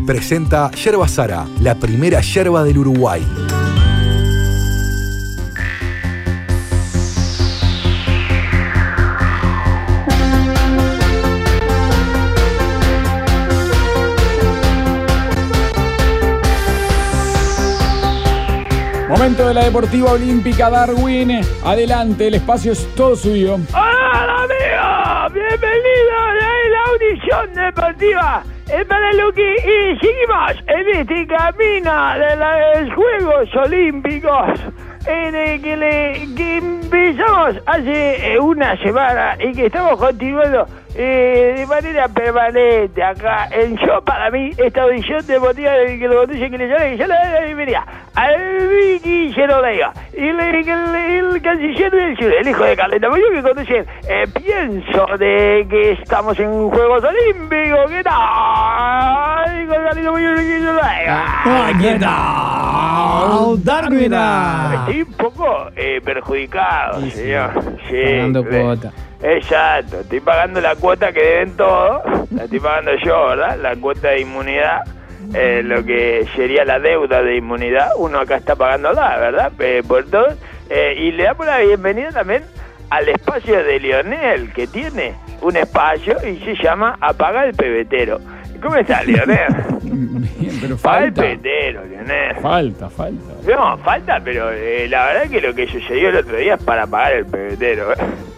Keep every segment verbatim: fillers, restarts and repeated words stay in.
presenta Yerba Sara, la primera yerba del Uruguay. Momento de la Deportiva Olímpica, Darwin. Adelante, el espacio es todo suyo. ¡Hola, amigos! ¡Bienvenidos a la audición deportiva! Es para Luqui y seguimos en este camino de los Juegos Olímpicos en el que, le, que empezamos hace eh, una semana y que estamos continuando eh, de manera permanente acá en Yo Para Mí, esta audición deportiva de que lo conduce que le llama y yo le doy la bienvenida a Vicky Genoveva, el, el, el, el canciller del sur, el hijo de Carleta Muñoz, que conduce eh, pienso de que estamos en Juegos Olímpicos. ¿Qué tal? Con Carleta Muñoz y Genoveva. ¿Qué tal? Darwin. Estoy un poco eh, perjudicado, sí, señor. Sí, pagando le, cuota. Exacto, estoy pagando la cuota que deben todos. La estoy pagando yo, ¿verdad? La cuota de inmunidad. Eh, lo que sería la deuda de inmunidad, uno acá está pagándola, ¿verdad? Eh, por todo. Eh, y le damos la bienvenida también al espacio de Lionel, que tiene un espacio y se llama Apaga el Pebetero. ¿Cómo está, Lionel? Bien, pero Apaga el falta. pebetero, Lionel. Falta, falta. No, falta, pero eh, la verdad que lo que sucedió el otro día es para apagar el pebetero, ¿eh?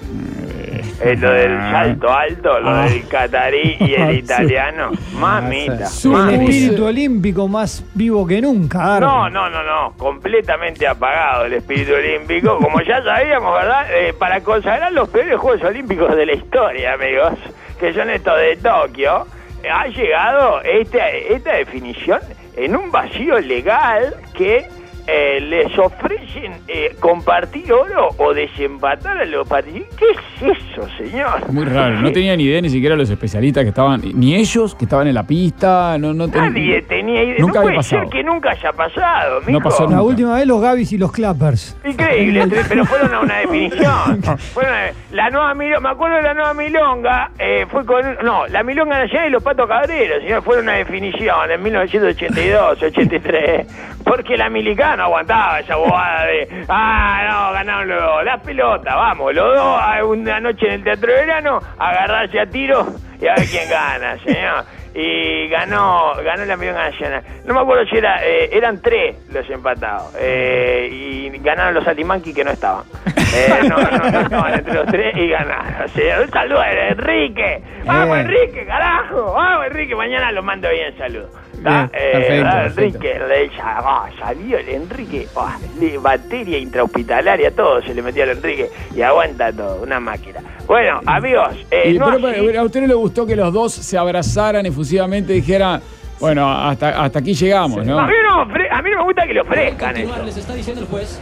Eh, lo del salto alto, lo Ah. del catarí y el Ah, sí. italiano. Mamita. Su El mamita. espíritu olímpico más vivo que nunca, Darwin. No, no, no, no, completamente apagado el espíritu olímpico, como ya sabíamos, ¿verdad? Eh, para consagrar los peores Juegos Olímpicos de la historia, amigos, que son estos de Tokio, eh, ha llegado esta, esta definición en un vacío legal que eh, les ofrecen eh, compartir oro o desempatar a los participantes. ¿Qué es eso, señor? Muy raro, no tenía ni idea ni siquiera los especialistas que estaban, ni ellos que estaban en la pista, no, no ten- Nadie tenía idea. Nunca no había puede pasado. ser que nunca haya pasado, mijo. No pasó La nunca. última vez los Gavis y los Clappers. Increíble, pero fueron a una definición. Fueron a- la nueva milonga, me acuerdo de la nueva milonga, eh, fue con, no, la milonga nacional y los Patos Cabreros, señor, fueron a una definición en mil novecientos ochenta y dos, ochenta y tres, porque la milica no aguantaba esa bobada de, ah, no, ganaron los dos, la pelota, vamos, los dos, a una noche en el Teatro de Verano, agarrarse a tiro y a ver quién gana, señor. Y ganó ganó la milonga nacional. No me acuerdo si era eh, eran tres los empatados. Eh, y ganaron los Saltimbanqui que no estaban. Eh, no, no, no estaban entre los tres y ganaron. O sea, un saludo a Enrique. Vamos, Eh. Enrique, carajo. Vamos, Enrique. Mañana lo mando bien, saludo. Bien, perfecto, ah, perfecto. Enrique, le, ah, salió el Enrique. Oh, le, bacteria intrahospitalaria, todo se le metió al Enrique. Y aguanta todo, una máquina. Bueno, amigos. Eh, Y, no pero, así- ¿a usted no le gustó que los dos se abrazaran efusivamente y dijeran, bueno, hasta, hasta aquí llegamos, ¿no? A mí, no, me ofre- a mí no me gusta que le ofrezcan eso. Les está diciendo el juez.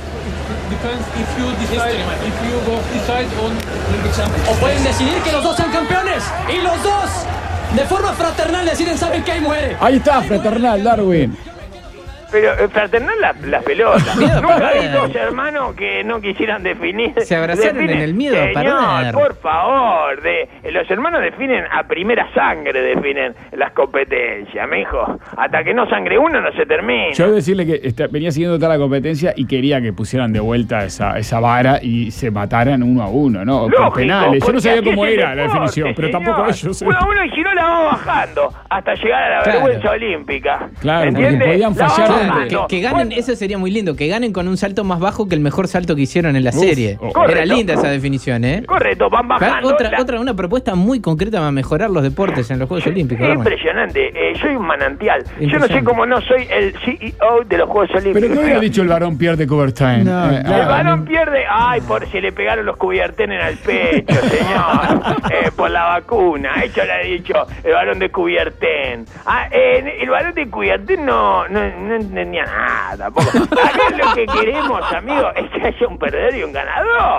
Depends if you decide, if you both decide on Olympic champions. O pueden decidir que los dos sean campeones y los dos de forma fraternal deciden, saben que ahí muere. Ahí está, fraternal, Darwin. Pero eh, fraternal la, la pelota. Miedo a Nunca vi perder. dos hermanos que no quisieran definir. Se abrazaron definen- en el miedo a Señor, perder. por favor. De, eh, los hermanos definen a primera sangre, definen las competencias, mijo. Hasta que no sangre uno no se termina. Yo debo decirle que este, venía siguiendo toda la competencia y quería que pusieran de vuelta esa, esa vara y se mataran uno a uno, ¿no? Con Lógico, penales. Yo no porque sabía así cómo es el era la deporte, definición, pero señor. tampoco ellos. ¿eh? Uno a uno y si no la vamos bajando hasta llegar a la Claro. vergüenza olímpica. Claro, porque ¿Entiende? podían La vamos fallar bajando. antes. Que, que ganen, Bueno, eso sería muy lindo, que ganen con un salto más bajo que el mejor salto que hicieron en la Uf, serie. oh, correcto. Era linda esa definición, ¿eh? correcto, van bajando. Otra, La- otra, una propuesta muy concreta para mejorar los deportes en los Juegos Olímpicos. Es Darwin. impresionante, eh, soy un manantial. Yo no sé Impresionante. cómo no soy el C E O de los Juegos Olímpicos. Pero ¿qué hubiera dicho el varón Pierre de Coubertin? No, Eh, claro. El ah, varón pierde, ay, por si le pegaron los Coubertin al pecho, señor, eh, por la vacuna, eso le ha dicho el varón de Coubertin. Ah, eh, el varón de Coubertin no, no, no entendía nada tampoco. Acá lo que queremos, amigos, es que haya un perdedor y un ganador.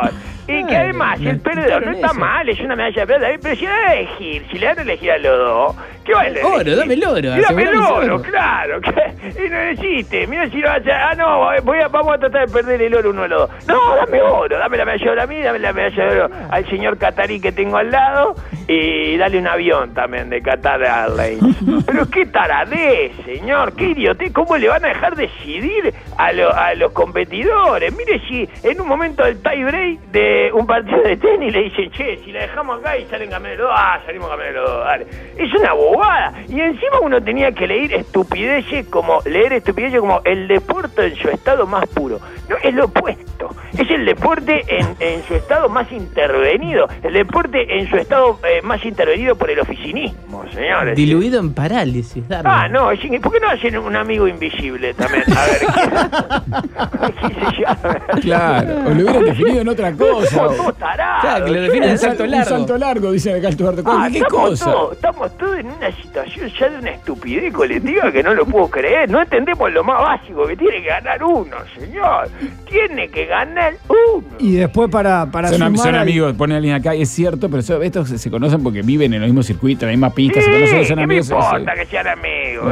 Y que Ah, además, me el perdedor no quitaron está eso. mal, es una medalla de plata. Pero si le dan a elegir, si le dan a elegir a los dos, ¿qué va a elegir? Oro, dame el oro, Y dame el asegurame ese oro, oro. claro. Que, y no existe. Mira si lo hace. Ah, no, voy a, vamos a tratar de perder el oro uno de los dos. No, dame oro, dame la medalla de oro a mí, dame la medalla de oro al señor catarí que tengo al lado. Y dale un avión también de Qatar Airlines. Pero qué taradez, señor, qué idiote. ¿Cómo le van a dejar decidir a, lo, a los competidores? Mire si en un momento del tie break de un partido de tenis le dicen, che, si la dejamos acá y salen campeones los dos, ah, salimos campeones los dos, dale. Es una bobada. Y encima uno tenía que leer estupideces como, leer estupideces como el deporte en su estado más puro. No, es lo opuesto. Es el deporte en, en su estado más intervenido. El deporte en su estado eh, más intervenido por el oficinismo, señores. Diluido en parálisis, Darwin. Ah, no, es in- ¿por qué no hacen un amigo invisible también? A ver, ¿qué, ¿qué se llama? Claro, o lo hubieran definido en otra cosa. Somos todos tarados. Claro, que lo definen en Un sal- salto un largo. salto largo, dice acá el tuerto. Ah, ¿Qué estamos cosa? Todos, estamos todos en una situación ya de una estupidez colectiva que no lo puedo creer. No entendemos lo más básico, que tiene que ganar uno, señor. Tiene que ganar uno. Y después para, para Son, am- sumar son al- amigos, pone alguien acá, y es cierto, pero eso- estos se, se conocen porque viven en el mismo circuito, en la misma pista, se conocen, son ¿qué me amigos. importa sí. que sean amigos?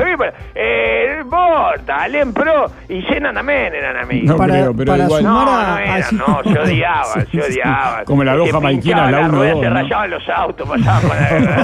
Eh, no importa, Alem Pro y Senna también eran amigos. No para, creo, pero para igual. sumar No, a, no eran, a- no, se odiaban, Sí, se sí. odiaban. Como las dos Se jamaiquinas, pinchaban la las uno, ruedas, dos, se ¿no? rayaban los autos, pasaban con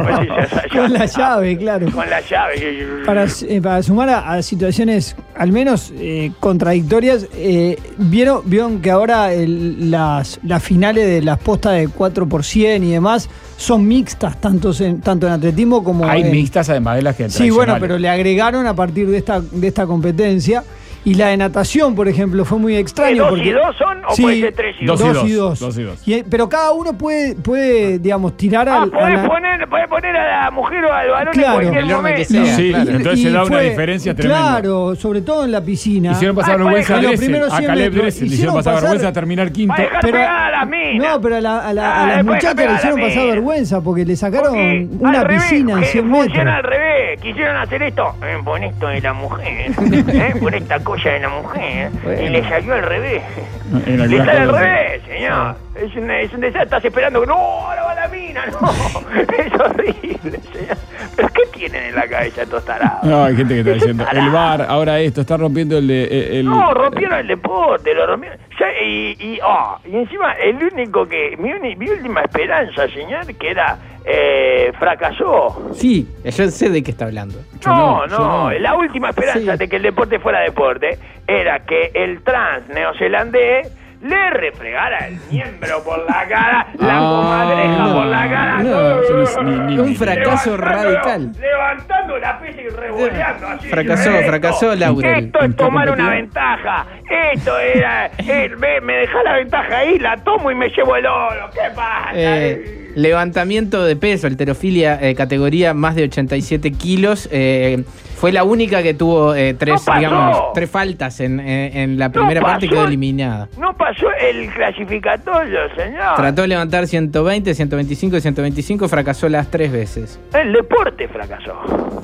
la, con la llave, claro. Con la llave. Para, eh, para sumar a, a situaciones al menos eh, contradictorias, eh, ¿vieron, vieron que ahora el- las, las finales de las postas de cuatro por cien y demás son mixtas, tanto en, tanto en atletismo como Hay en... mixtas además de las que Sí, bueno, tradicionales. pero le agregaron a partir de esta, de esta competencia. Y la de natación, por ejemplo, fue muy extraño. ¿Dos porque, y dos son o Sí, puede ser tres y dos dos? y Dos y dos, dos. dos y dos. Y, eh, pero cada uno puede, puede digamos, tirar Ah, al... a podés la- poner, podés poner a la mujer o al varón Claro. en cualquier El orden que momento. sea. Sí, claro. entonces Y se da una fue- diferencia tremenda. Claro, sobre todo en la piscina. Hicieron pasar Ah, vergüenza a bueno, los Dressel, primeros a cien Caleb metros Dressel, le hicieron hicieron pasar pasar- vergüenza a terminar quinto. Va a dejar Pero- pegada a la mina. No, pero a, la- a la- a Ah, las después muchachas dejar le pegada hicieron a la pasar mina. vergüenza porque le sacaron Porque una al revés, piscina en que cien funciona al metros. revés. Quisieron hacer esto. Eh, pon esto de la mujer. ¿eh? Pon esta cosa de la mujer. Bueno. Y le salió al revés. En Le algunas sale al cosas, revés, señor. Es un, es un desastre. Estás esperando que no, ahora va la mina. No, es horrible, señor. ¿Pero qué tienen en la cabeza estos tarados? No, hay gente que está Eso diciendo, tarado. el bar, ahora esto, está rompiendo el... de- el No, rompieron el deporte, lo rompieron. Ya, y, y, oh, y encima, el único que. Mi, uni- mi última esperanza, señor, que era. Eh, fracasó. Sí, yo sé de qué está hablando. Yo No, no, yo no, no. la última esperanza Sí. de que el deporte fuera deporte era que el trans neozelandés le refregara el miembro por la cara, la Ah, comadreja no, por la cara. no, yo no sé, ni- ni- Un ni- fracaso Levantándolo, radical. Levantando la pesa y revoleando así. Fracasó, Esto- fracasó Laurel. Esto es ¿En qué tomar competía? una ventaja. Esto era. eh, ve, me deja la ventaja ahí, la tomo y me llevo el oro. ¿Qué pasa? Eh, levantamiento de peso, halterofilia, eh, categoría más de ochenta y siete kilos. eh, fue la única que tuvo eh, tres, ¡No pasó! digamos, tres faltas en, en- en la primera No parte y pasó. quedó eliminada. No pasó el clasificatorio, señor. Trató de levantar ciento veinte, ciento veinticinco y ciento veinticinco, fracasó las tres veces. El deporte fracasó.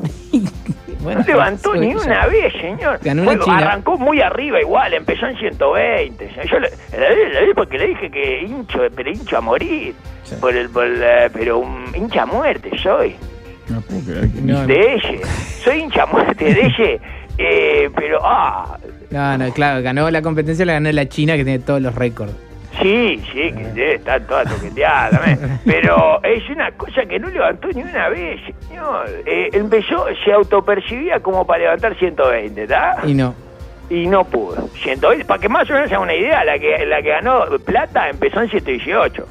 Bueno, No levantó sí, ni ya. una vez, señor. Ganó una Fue- China. Arrancó muy arriba igual, empezó en ciento veinte. Yo le, le- le- porque le dije que hincho, pero hincho a morir. Sí. Por el, por el- pero un hincha a muerte soy. No puedo creer que... No, De ella. Soy hincha a muerte de ella. Eh, pero, ah, No, no, claro, ganó la competencia, la ganó la China que tiene todos los récords. sí, sí, que debe estar toda toqueteada también. Pero es una cosa que no levantó ni una vez, señor. Eh, empezó, se autopercibía como para levantar ciento veinte, ¿está? Y no. Y no pudo. ciento veinte, para que más o menos se haga una idea, la que, la que ganó plata empezó en ciento dieciocho.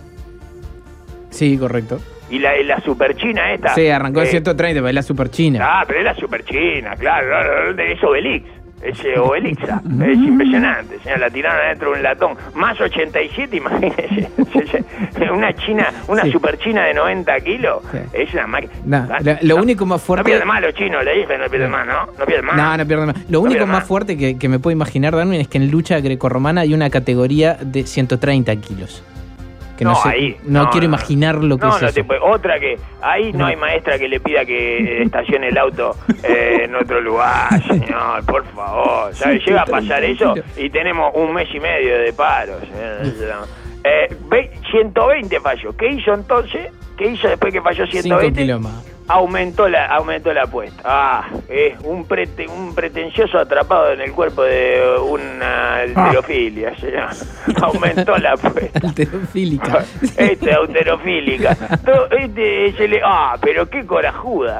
Sí, correcto. Y la, la super china esta. Sí, arrancó en eh, ciento treinta, pero es la super china. Ah, pero es la super china, claro. no, no, Es Obelix. Es eh, Obelixa. Es impresionante. Señor, la tiraron adentro de un latón. Más ochenta y siete, imagínese. Una china, una Sí. super china de noventa kilos. Sí. Es una máquina. No, Ah, lo- lo único más No fuerte- pierden más los chinos, le dije, no pierden más, ¿no? No pierden más. No, no pierde más. Lo único pierde más más. fuerte que, que me puedo imaginar, Darwin, es que en lucha grecorromana hay una categoría de ciento treinta kilos. Que no, No, sé, ahí, no, no, quiero no. imaginar lo que No, es no eso. te puede- otra que ahí no. No. hay maestra que le pida que estacione el auto eh, en otro lugar, señor, por favor. ¿Sabe? Llega a pasar eso y tenemos un mes y medio de paro. señor. Eh, ve, ciento veinte falló. ¿Qué hizo entonces? ¿Qué hizo después que falló ciento veinte? cinco kilos más. Aumentó la, aumentó la apuesta. Ah, es un, prete, un pretencioso atrapado en el cuerpo de una alterofilia, señor. Aumentó la apuesta. Alterofílica. Este, alterofílica. Todo, este, se le, ah, pero qué corajuda.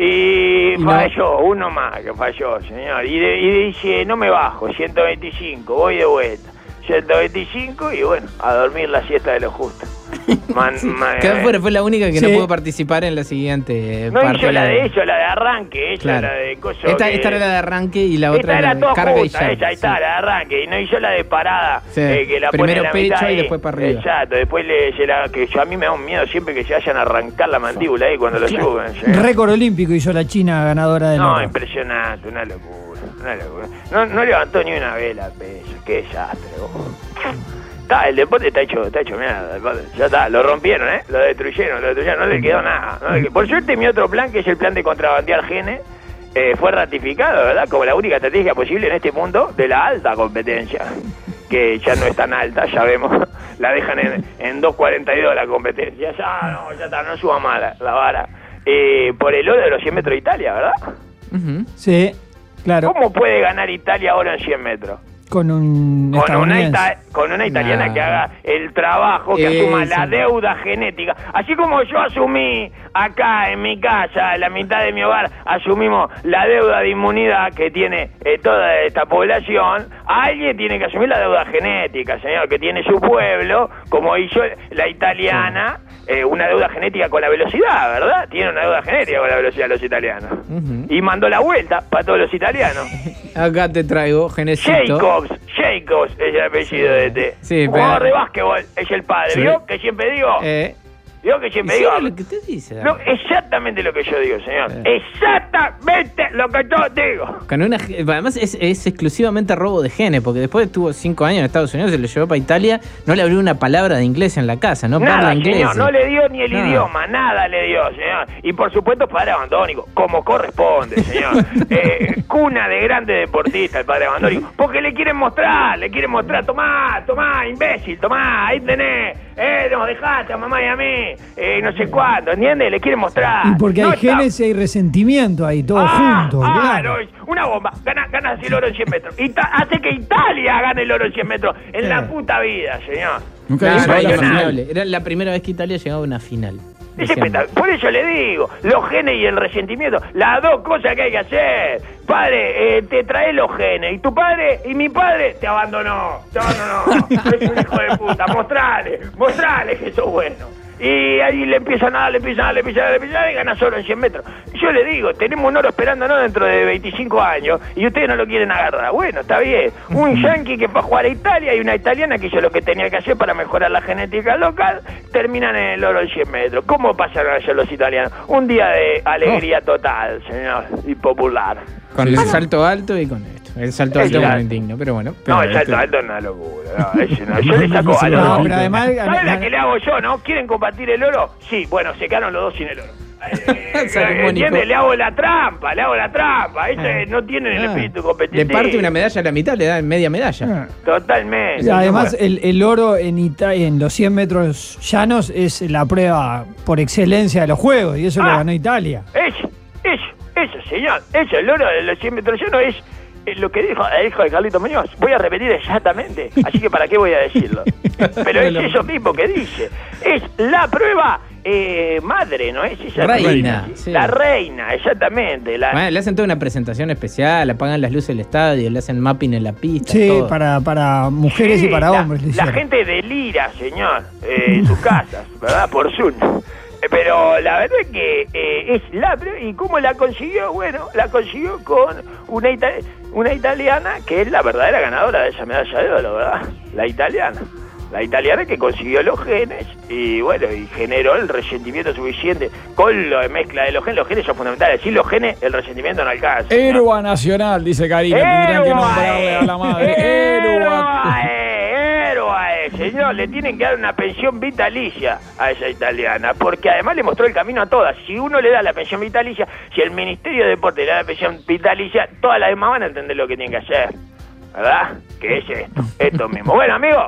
Y no. falló, uno más que falló, señor. Y, de, y dice, no me bajo, ciento veinticinco, voy de vuelta. ciento veinticinco y bueno, a dormir la siesta de lo justo. Man, Sí. man, Quedó fuera, fue la única que Sí. no pudo participar en la siguiente no parte. hizo la de eso, la de arranque, ella Claro. la de coso. Esta, que- esta era la de arranque y la Esta otra era la toda de carga y junta, ya. ella, ahí está, Sí. la de arranque, y no hizo la de parada, Sí. eh, que la Primero pone en la pecho mitad y ahí. después para arriba. Exacto, después le, se la, que yo, a mí me da un miedo siempre que se vayan a arrancar la mandíbula ahí cuando lo suben. ¿sí? Récord olímpico hizo la China ganadora del No, oro. impresionante, una locura, una locura. No, no levantó ni una vela, peso, qué desastre, vos. Está, el deporte está hecho, está hecho mierda, el deporte. Ya está, lo rompieron, ¿eh? Lo destruyeron, lo destruyeron, no le quedó nada. No le quedó. Por suerte mi otro plan, que es el plan de contrabandear genes, eh, fue ratificado, ¿verdad? Como la única estrategia posible en este mundo de la alta competencia, que ya no es tan alta, ya vemos, la dejan en, en dos cuarenta y dos la competencia, ya no, ya está, no suba más la, la vara. Eh, por el oro de los cien metros de Italia, ¿verdad? Ujú. Sí, claro. ¿Cómo puede ganar Italia ahora en cien metros? Con un Con una, estadounidense. ita- con una italiana Nah. que haga el trabajo, que asuma Eso. la deuda genética. Así como yo asumí acá en mi casa, en la mitad de mi hogar, asumimos la deuda de inmunidad que tiene eh, toda esta población, alguien tiene que asumir la deuda genética, señor, que tiene su pueblo, como hizo la italiana, eh, una deuda genética con la velocidad, ¿verdad? Tiene una deuda genética con la velocidad los italianos. Ujú. Y mandó la vuelta para todos los italianos. Acá te traigo, Genesito. Jacobs, Jacobs es el apellido de este. Sí, Jugador pero- de básquetbol, es el padre. Sí. ¿Vio que siempre digo? Eh, ¿Vio que ¿y siempre sí digo? era lo que usted dice? Lo- exactamente lo que yo digo, señor. Eh. Exactamente lo que yo digo. Con una, además es, es exclusivamente robo de genes, porque después estuvo cinco años en Estados Unidos, se lo llevó para Italia, no le abrió una palabra de inglés en la casa, no Nada, habla inglés. señor, no le dio ni el Nada. idioma, nada le dio, señor. Y por supuesto, padre abandónico, como corresponde, señor. Eh, cuna de grande deportista, el padre abandónico. Porque le quieren mostrar, le quieren mostrar, tomá, tomá, imbécil, tomá, ahí tenés. Eh, nos dejaste a mamá y a mí, eh, no sé cuánto, ¿entiendes? Le quieren mostrar. Y porque hay No está- genes y hay resentimiento ahí, todos Ah, juntos. ah, claro. no, es una bomba. Gana, gana el oro en cien metros. Ita- hace que Italia gane el oro en cien metros. En la puta vida, señor. Nunca No, hizo no, la impresionante. final. Era la primera vez que Italia llegaba a una final. Es Decían. espectacular. Por eso le digo, los genes y el resentimiento, las dos cosas que hay que hacer. Padre, eh, te trae los genes, y tu padre y mi padre te abandonó. Te abandonó. Es un hijo de puta. Mostrale, mostrale que sos bueno. Y ahí le empiezan a dar, le empiezan a dar, le empiezan a dar, le empiezan a dar, y gana solo en cien metros. Yo le digo, tenemos un oro esperándonos dentro de veinticinco años y ustedes no lo quieren agarrar. Bueno, está bien. Un yanqui que fue a jugar a Italia y una italiana que hizo lo que tenía que hacer para mejorar la genética local, terminan en el oro en cien metros. ¿Cómo pasaron ayer los italianos? Un día de alegría total, señor, y popular. Con Sí, el sí. salto alto y con esto. El salto Es alto la- es muy indigno, pero bueno. No, el Pero salto este- alto es una locura. No, ese no. Yo le saco a No, los pero además. ¿Sabes la que le hago yo, no? ¿Quieren compartir el oro? Sí, bueno, se quedaron los dos sin el oro. Eh, Salomónico. ¿Entiendes? Le hago la trampa, le hago la trampa. Ese no tienen el Ah. espíritu competitivo. Le parte una medalla a la mitad, le dan media medalla. Ah. Totalmente. Además, Bueno, el, el oro en, Ita- en los cien metros llanos es la prueba por excelencia de los juegos, y eso lo Ah. ganó Italia. Eso, eso, eso, señor. Eso, el oro de los cien metros llanos es eh, lo que dijo el hijo de Carlito Muñoz. Voy a repetir exactamente. Así que, ¿para qué voy a decirlo? Pero es eso mismo que dice. Es la prueba eh, madre, ¿no es? Esa Reina, prueba. sí. La reina, exactamente. La, Bueno, le hacen toda una presentación especial, apagan las luces del estadio, le hacen mapping en la pista. Sí, todo. para, para mujeres Sí, y para la- hombres. le La hicieron. gente delira, señor, eh, en sus casas, ¿verdad? Por Zoom. Eh, Pero la verdad es que eh, es la... ¿Y cómo la consiguió? Bueno, la consiguió con una, ita- una italiana que es la verdadera ganadora de esa medalla de oro, ¿verdad? La italiana. La italiana que consiguió los genes y bueno, y generó el resentimiento suficiente con la mezcla de los genes. Los genes son fundamentales. Sin los genes, el resentimiento no alcanza. señor. Héroa nacional, dice Karina. Tendrían que nombrarle a la madre. Héroa. Héroe, héroe, señor, le tienen que dar una pensión vitalicia a esa italiana, porque además le mostró el camino a todas. Si uno le da la pensión vitalicia, si el Ministerio de Deporte le da la pensión vitalicia, todas las demás van a entender lo que tienen que hacer, ¿verdad? Que es esto, esto mismo. Bueno, amigos,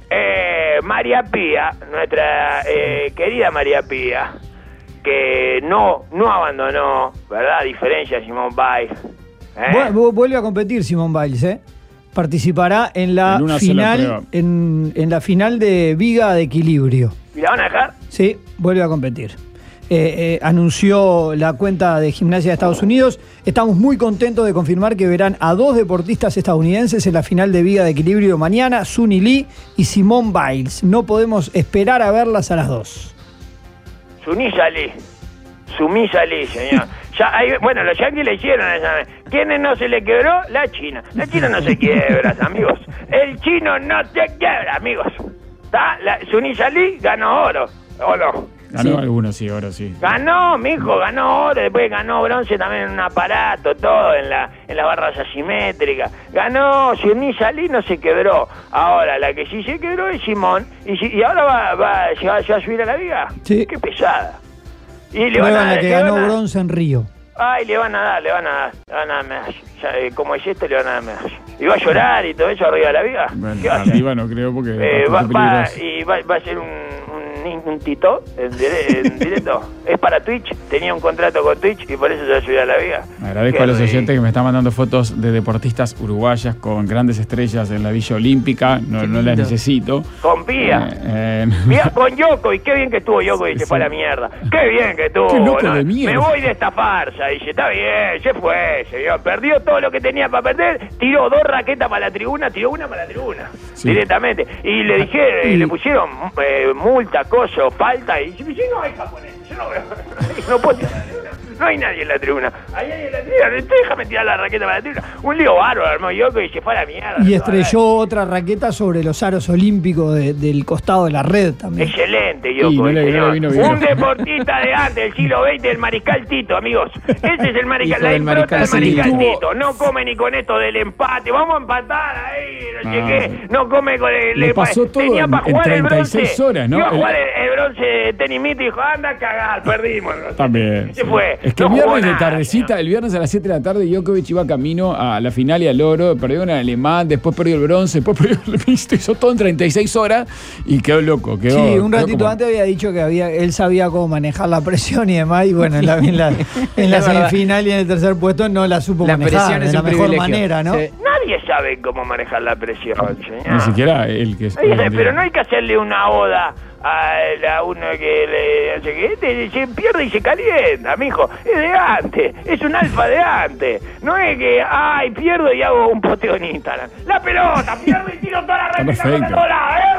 eh, María Pía, nuestra eh, querida María Pía, que no, no abandonó, ¿verdad? A diferencia de Simone Biles. ¿eh? Vu- Vuelve a competir Simone Biles, ¿eh? Participará en la En una sola final prueba. en, en la final de viga de equilibrio. ¿Y la van a dejar? Sí, vuelve a competir. Eh, eh, anunció la cuenta de Gimnasia de Estados Unidos. Estamos muy contentos de confirmar que verán a dos deportistas estadounidenses en la final de viga de equilibrio mañana, Suni Lee y Simone Biles. No podemos esperar a verlas a las dos. Sunisa Lee. Sumisa Lee, señor. Ya hay, bueno, los yanquis le hicieron esa vez. ¿Quiénes no se le quebró? La China. La China no se quiebra, amigos. El chino no se quiebra, amigos. ¿Está? La, Sunisa Lee ganó oro. ¿O no? Ganó Sí. algunos, sí, ahora sí. Ganó, mijo, ganó oro, después ganó bronce también en un aparato, todo, en la en las barras asimétricas. Ganó, Sunisa Lee no se quebró. Ahora, la que sí se quebró es Simón. Y, si, y ahora va, va, se va, se va a subir a la viga. Sí. Qué pesada. Y le van Prueba a en la dar, que le ganó van a- bronce en Río. Ay, le van a dar, le van a dar, le van a dar medalla. Ya, eh, como es esto, le van a dar medalla. Y va a llorar y todo eso arriba de la viga. Bueno, ¿Qué va a hacer? arriba no creo porque Eh, es va, bastante va- peligroso. y va, va a ser un, un, un tito en, dire- en directo. Es para Twitch, tenía un contrato con Twitch y por eso se va a subir a la viga. Agradezco Qué a los ridículo. oyentes que me están mandando fotos de deportistas uruguayas con grandes estrellas en la Villa Olímpica. No, Qué no las lindo. necesito. Con Pía. Eh, eh, Mira, con Djokovic, qué bien que estuvo Djokovic, Sí, se fue a la sí. mierda. Qué bien que estuvo. Qué loco ¿no? de mierda. Me voy de esta farsa. Dice, está bien, se fue, se vio. Perdió todo lo que tenía para perder, tiró dos raquetas para la tribuna, tiró una para la tribuna. Sí. Directamente. Y le dijeron, y Y- le pusieron eh, multa, coso, falta. Y dice, no hay japonés, yo no veo. No puedo tirar la tribuna. No hay nadie en la tribuna. Hay alguien en la tribuna. Déjame tirar la raqueta para la tribuna. Un lío bárbaro, armó Djokovic y se fue a la mierda. Y estrelló otra raqueta sobre los aros olímpicos de- del costado de la red también. Excelente, Y no Djokovic, le- no le señor. vino bien. Un deportista de antes, del siglo veinte, el mariscal Tito, amigos. Ese es el mariscal, Hijo la del impronta del mariscal mariscal Tito. Tito. No come ni con esto del empate. Vamos a empatar ahí, no sé Ah. qué. No come con el... Le pasó todo Tenía en- para en jugar el treinta y bronce. seis horas, ¿no? Iba a El- jugar el, el bronce de tenimito y dijo, anda a cagar, perdimos. También. Se sí. fue. Es que No el jugó viernes de nada, tardecita, señor. el viernes a las siete de la tarde, Djokovic iba camino a la final y al oro. Perdió en el alemán, después perdió el bronce, después perdió el mixto. Hizo todo en treinta y seis horas y quedó loco. Quedó, Sí, un quedó ratito como- antes había dicho que había, él sabía cómo manejar la presión y demás, y bueno, en la, en la, en la Es verdad. semifinal y en el tercer puesto no la supo La manejar presión es de la un mejor privilegio. manera, ¿no? Sí. Nadie sabe cómo manejar la presión, señor. Ni siquiera él que es. Oye, pero no hay que hacerle una oda a, la- a uno que le no sé qué, este se pierde y se calienta, mijo. Es de antes, es un alfa de antes. No es que, ay, pierdo y hago un posteo en Instagram. La pelota, pierdo y tiro toda la red. perfecto. ¡Eh,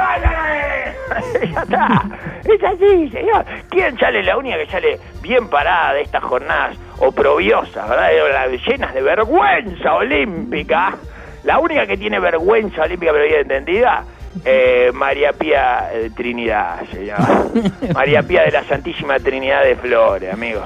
vaya! Ya está. Es así, señor. ¿Quién sale la única que sale bien parada de estas jornadas oprobiosas, verdad? Las llenas de vergüenza olímpica. La única que tiene vergüenza olímpica, pero bien entendida, eh, María Pía eh, Trinidad, se llama. María Pía de la Santísima Trinidad de Flores, amigo.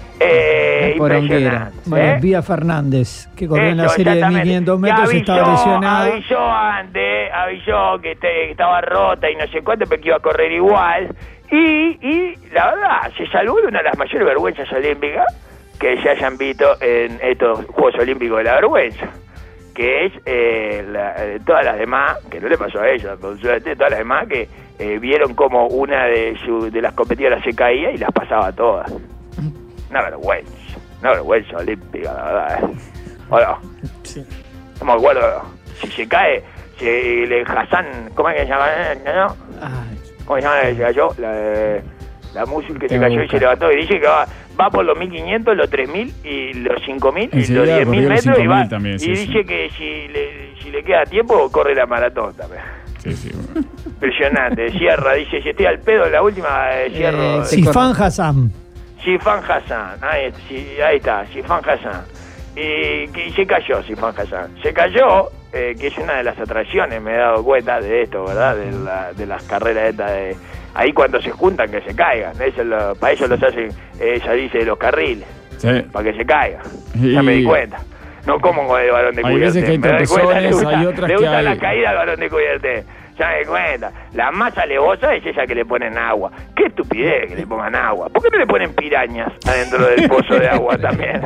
Eh, Poronguera. impresionante. María ¿eh? Pía Fernández, que corrió en la Eso, serie de exactamente. mil quinientos Que metros, avisó, estaba lesionada. Avisó antes, avisó que, te- que estaba rota y no sé cuánto, pero que iba a correr igual. Y, y la verdad, se salvó de una de las mayores vergüenzas olímpicas que se hayan visto en estos Juegos Olímpicos de la Vergüenza. Que es eh, la- eh, todas las demás, que no le pasó a ella, por suerte, todas las demás que eh, vieron como una de, su, de las competidoras se caía y las pasaba todas. Una vergüenza, una vergüenza olímpica, la verdad. ¿eh? ¿O no? Sí. No me acuerdo. Si se cae, si le Hassan, ¿cómo es que se llama? eh, ¿No? Ay, ¿Cómo se llama la que se cayó? La, de- la Musul que se Tengo que cayó y se buscar. levantó y dice que va, va por los mil quinientos, los tres mil y los cinco mil y los Enseguida diez mil corrió los metros y, va, cinco mil también, y sí, dice sí. que si le, si le queda tiempo corre la maratón también. Sí, sí. Bueno. Impresionante. Cierra, dice, si estoy al pedo en la última, eh, cierro. Eh, Sí. sí. Sifan Hassan. Sifan Hassan, ahí, sí, ahí está, Sifan Hassan. Y, que- y se cayó Sifan Hassan. Se cayó, eh, que es una de las atracciones, me he dado cuenta de esto, ¿verdad? De, la, de las carreras estas de... Ahí cuando se juntan que se caigan, eso lo- para eso los hacen, eh, ella dice, los carriles, Sí. para que se caigan. Y- Ya me di cuenta. No como con el varón de Hay Cubierté. veces que hay Me doy cuenta, tropezones, le gusta- hay otras le que gusta hay- la caída al varón de Cubierté. Ya me di cuenta. La más alevosa es esa que le ponen agua. Qué estupidez que le pongan agua. ¿Por qué no le ponen pirañas adentro del pozo de agua también?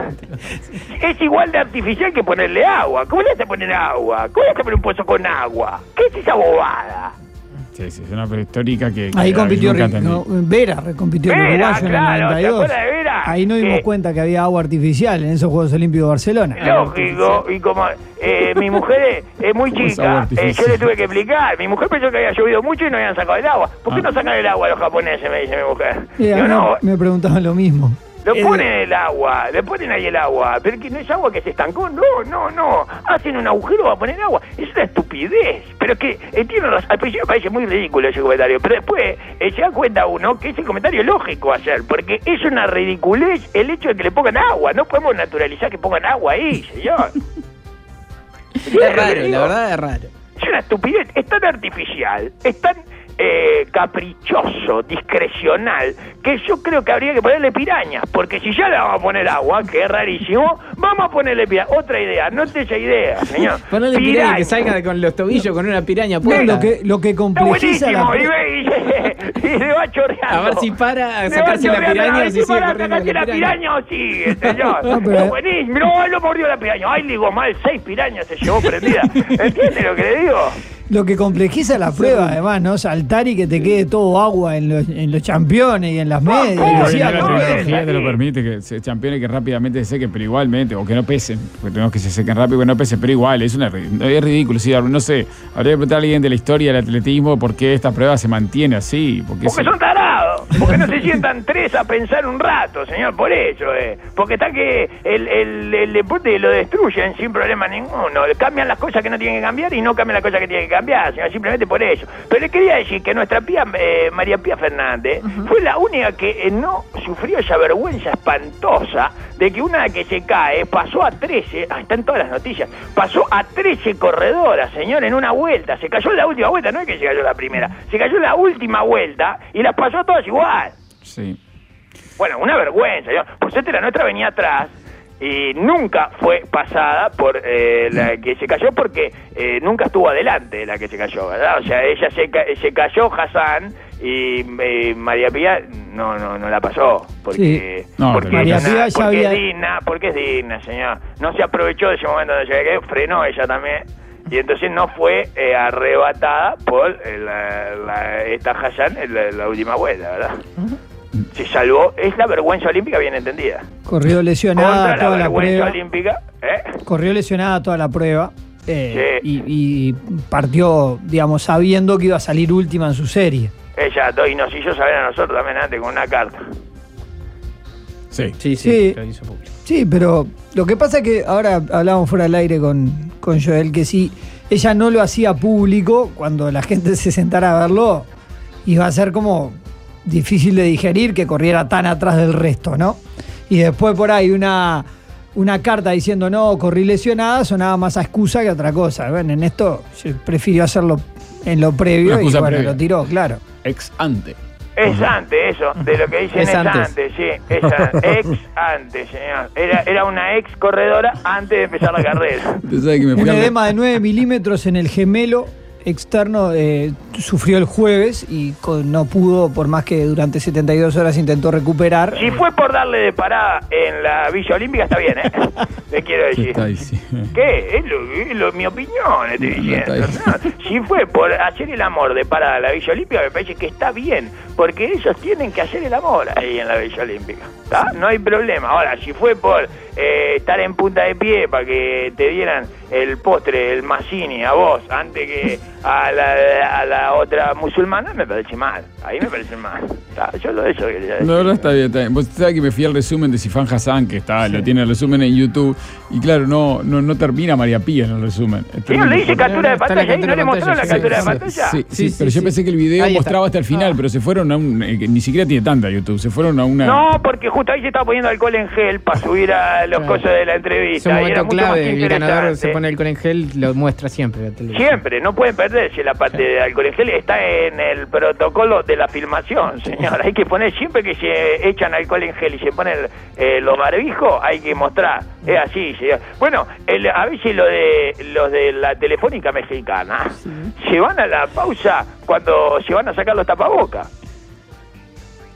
Es igual de artificial que ponerle agua. ¿Cómo le vas a poner agua? ¿Cómo le vas a poner un pozo con agua? ¿Qué es esa bobada? Sí, sí, es una prueba histórica que... que Ahí compitió nunca Rick- entendí. no, Vera, recompitió el Vera, uruguayo en el claro, noventa y ¿se dos. acuerda de Vera? Ahí nos dimos Que- cuenta que había agua artificial en esos Juegos Olímpicos de Barcelona. Lógico, y como eh, mi mujer es, es muy Pues agua chica, eh, artificial. yo le tuve que explicar. Mi mujer pensó que había llovido mucho y no habían sacado el agua. ¿Por qué Ah. no sacan el agua los japoneses? Me dice mi mujer. Eh, a Yo mí no, me preguntaban lo mismo. lo Eh, ponen el agua, le ponen ahí el agua, pero que no es agua que se estancó, no, no, no, hacen un agujero para poner agua, es una estupidez, pero es que entiendo, los, al principio parece muy ridículo ese comentario, pero después eh, se da cuenta uno que ese comentario es lógico hacer, porque es una ridiculez el hecho de que le pongan agua, no podemos naturalizar que pongan agua ahí, señor. Es raro, la verdad es raro. Es una estupidez, es tan artificial, es tan eh, caprichoso, discrecional, que yo creo que habría que ponerle pirañas, porque si ya le vamos a poner agua, que es rarísimo, vamos a ponerle pirañas. Otra idea, note esa idea, señor. Ponerle piraña que salga con los tobillos con una piraña No, puesta. lo que, lo que Está complejiza la buenísimo, y, prueba. ve- y se, y se va chorreando. A ver si para a Se sacarse va la chorreando, piraña a o ver si si sigue para corriendo sacarse con la la piraña. piraña o sigue, señor. No, pero- Es buenísimo. No, lo mordió la piraña. Ay, le digo mal, seis pirañas se llevó prendida. ¿Entiende lo que le digo? Lo que complejiza la prueba, además, ¿no? Saltar y que te quede todo agua en los, en los championes y en las medias. ¿cómo? y Pero así, no, Sí, la no, tecnología es te lo así. permite, que se campeones que rápidamente se sequen, pero igualmente, o que no pesen, porque tenemos que se sequen rápido que no pesen, pero igual, es una ri- es ridículo, sí, no sé, habría que preguntar a alguien de la historia del atletismo por qué esta prueba se mantiene así, porque, Porque es- son tarados, porque no se sientan tres a pensar un rato, señor, por eso, eh. Porque está que el, el, el deporte lo destruyen sin problema ninguno, cambian las cosas que no tienen que cambiar y no cambian las cosas que tienen que cambiar, señor, simplemente por eso. Pero le quería decir que nuestra pía, eh, María Pía Fernández, fue la única que eh, no sufrió esa vergüenza espantosa de que una que se cae pasó a trece, ah, está en todas las noticias, pasó a trece corredoras, señor, en una vuelta, se cayó en la última vuelta, no es que se cayó en la primera, se cayó en la última vuelta y las pasó a todas igual. sí. Bueno, una vergüenza. Yo, por suerte la nuestra venía atrás y nunca fue pasada por eh, la que se cayó porque eh, nunca estuvo adelante de la que se cayó, ¿verdad? O sea, ella se, ca- se cayó, Hassan, y eh, María Pía no no no la pasó porque, Sí. No, porque, pero María es, una- Pía ya porque había- es digna, porque es digna, señor. No se aprovechó de ese momento donde se cayó, frenó ella también. Y entonces no fue eh, arrebatada por eh, la, la- esta Hassan en la, la última vuelta, ¿verdad? Se salvó, es la vergüenza olímpica bien entendida. Corrió lesionada Contra la toda la vergüenza prueba. olímpica, ¿eh? Corrió lesionada toda la prueba. eh, Sí. y, y partió, digamos, sabiendo que iba a salir última en su serie. Ella, y nos hizo saber a nosotros también antes con una carta. Sí. Sí, sí, Sí. lo hizo público. Sí, pero lo que pasa es que ahora hablábamos fuera del aire con, con Joel, que si ella no lo hacía público, cuando la gente se sentara a verlo, iba a ser como difícil de digerir que corriera tan atrás del resto, ¿no? Y después por ahí una, una carta diciendo no, corrí lesionada, sonaba más a excusa que otra cosa. Bueno, en esto yo prefirió hacerlo en lo previo Una y excusa bueno, previa. lo tiró, claro. Ex ante. Es antes eso, de lo que dicen es, Es antes. antes. sí, es an- ex antes, señor. Era, era una ex corredora antes de empezar la carrera. Usted sabe que me Un fui a- edema de nueve milímetros en el gemelo externo eh, sufrió el jueves y con- no pudo, por más que durante setenta y dos horas intentó recuperar. Si fue por darle de parada en la Villa Olímpica, está bien, ¿eh? Le quiero ¿Qué decir. está diciendo? ¿Qué? Es, lo, es lo- mi opinión, estoy No, no diciendo. está No, si fue por hacer el amor de parada a la Villa Olímpica, me parece que está bien, porque ellos tienen que hacer el amor ahí en la Villa Olímpica. ¿Tá? No hay problema. Ahora, si fue por eh, estar en punta de pie para que te dieran el postre, el Mazzini, a vos, antes que a la, a la otra musulmana, me parece mal. Ahí me parece mal. ¿Tá? Yo lo de eso quería decir. No, no está bien, está bien. Vos sabés que me fui al resumen de Sifán Hassan, que está, lo tiene el resumen en YouTube, y claro, no, no, no termina María Pía en el resumen. Señor, le hice captura de Está la pantalla ahí, captura ¿no de le mostraron la pantalla, captura de sí, pantalla? Sí, sí, Sí, pero sí, yo sí. pensé que el video Ahí está. mostraba hasta el final, pero se fueron a un... eh, que ni siquiera tiene tanta YouTube, se fueron a una... No, porque justo ahí se estaba poniendo alcohol en gel para subir a los Claro. cosas de la Es entrevista. un y era momento mucho más clave. El ganador interesante. se pone alcohol en gel, lo muestra siempre. La televisión. Siempre, no pueden perderse la parte de alcohol en gel, está en el protocolo de la filmación, señor. Hay que poner, siempre que se echan alcohol en gel y se ponen eh, los barbijos, hay que mostrar. Es así, señor. Bueno, el, a veces lo de los de la telefónica mexicana se van a la pausa cuando se van a sacar los tapabocas.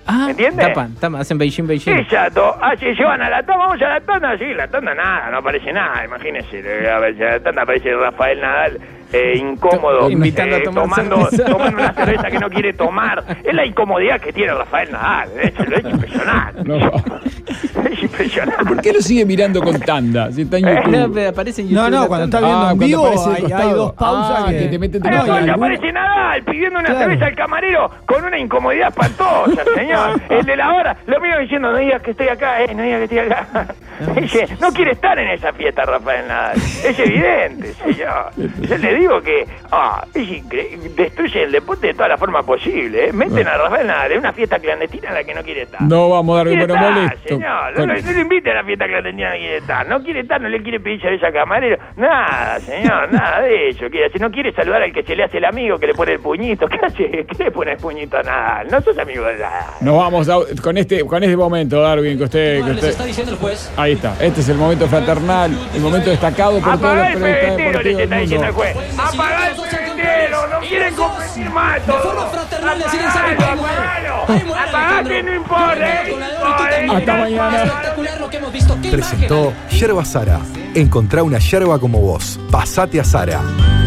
Ah, ¿me entiendes? tapan, tapan, hacen Beijing, Beijing. Exacto, así llevan a la tanda, vamos a la tanda, sí, la tanda nada, no aparece nada, imagínense, a ver, la tanda aparece Rafael Nadal, eh, incómodo, Invitando eh, a tomar tomando, cerveza. tomando una cerveza que no quiere tomar, es la incomodidad que tiene Rafael Nadal, de hecho, es impresionante, No. es impresionante. ¿Por qué lo sigue mirando con tanda? Si está en YouTube. No, pero aparece en YouTube. No, no, la cuando está tanda. viendo Ah, en cuando vivo aparece de hay, hay costado. dos pausas Ah, que... que te meten de Ay, costado. cuando alguno- aparece Nadal pidiendo una Claro. cerveza al camarero con una incomodidad espantosa, señor. El de la hora, lo mío diciendo, no digas que estoy acá, eh, no digas que estoy acá. Dice, no quiere estar en esa fiesta, Rafael Nadal. Es evidente, señor. Yo le digo que ah, es increíble, destruye el deporte de todas las formas posibles. ¿eh? Meten a Rafael Nadal en una fiesta clandestina en la que no quiere estar. No vamos a dar quiere pero estar, molesto. señor. No, Con- lo- no lo inviten a la fiesta clandestina que quiere estar. No quiere estar, no le quiere pedir cerveza al camarero. Nada, señor, nada de eso. Quiere, si no quiere saludar al que se le hace el amigo, que le pone el puñito. ¿Qué hace? ¿Qué le pone el puñito a Nadal? No sos amigo de Nadal. Nos vamos a- con este con este momento, Darwin, que usted, que Les está usted... diciendo el juez. Ahí está. Este es el momento fraternal, el momento destacado por todos los Apagá el periodistas pebetero, les deportivos está del diciendo el mundo. juez. Apagá el pebetero, no quieren competir más De todo. forma fraternal deciden, ¿saben qué? Ahí muere. Ahí muere Apagá que no importa, eh. Hasta mañana. Espectacular lo que hemos visto. ¿Qué Presentó imagen? Yerba Sara. Encontrá una yerba como vos. Pasate a Sara.